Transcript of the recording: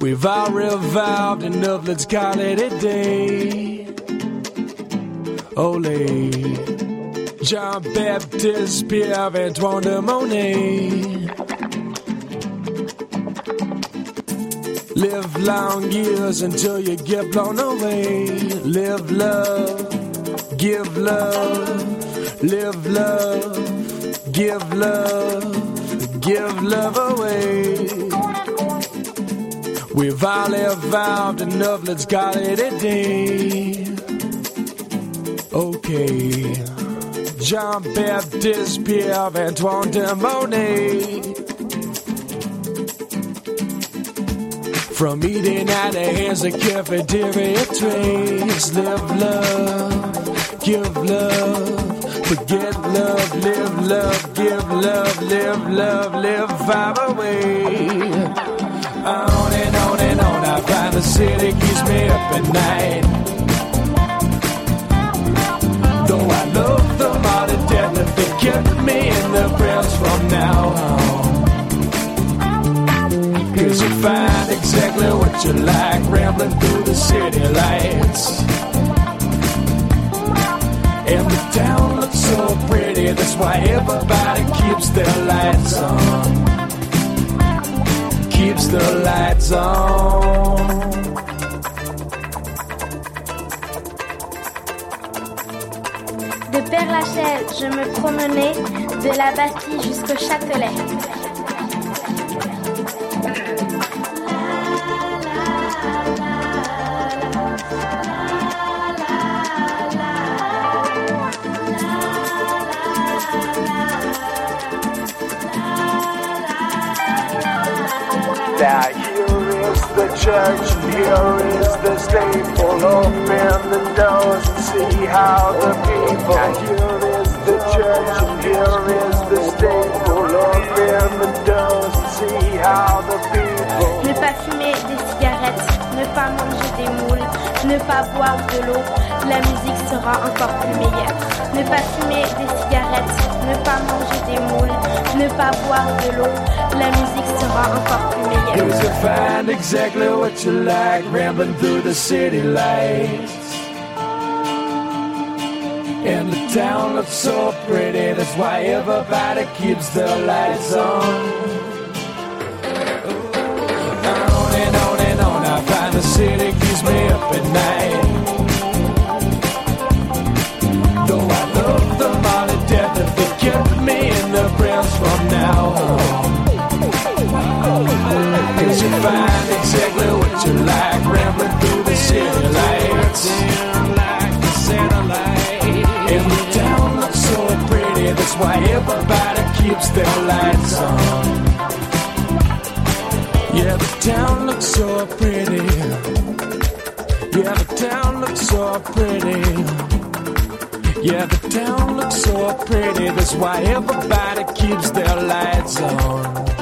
We've all revolved enough, let's call it a day. Ole, Jean-Baptiste, Pierre, Antoine de Monet. Live long years until you get blown away. Live love, give love. Live love, give love away. We've all evolved enough, let's call it a day. Okay, Jean-Baptiste, Pierre, Antoine de Monet. From eating out of hands to cafeteria trays. Live love, give love. Forget love, live love, give love, live far away. On and on and on, I find the city keeps me up at night. Though I love them all to death, if they kept me in the prayers from now on. 'Cause you find exactly what you like, rambling through the city lights. And the town looks so pretty, that's why everybody keeps their lights on. Keeps their lights on. De Père-Lachaise, je me promenais de la Bastille jusqu'au Châtelet. Now here is the church, and here is the steeple. Open the doors and see how the people. Now here is the church, and here is the steeple. Open the doors and see how the people. Ne pas fumer des cigarettes, ne pas manger des moules, ne pas boire de l'eau, la musique sera encore plus meilleure. Ne pas fumer des cigarettes, ne pas manger des moules, ne pas boire de l'eau, la musique sera encore plus meilleure. 'Cause you find exactly what you like, rambling through the city lights. And the town looks so pretty, that's why everybody keeps their lights on. On and on and on, I find the city keeps me up at night. Though I love them all to death, if they kept me in the prayers from now on. 'Cause you find exactly what you like, rambling through the city lights. Like the satellite. And the town looks so pretty, that's why everybody keeps their lights on. Yeah, the town looks so pretty. Yeah, the town looks so pretty. Yeah, the town looks so pretty, that's why everybody keeps their lights on.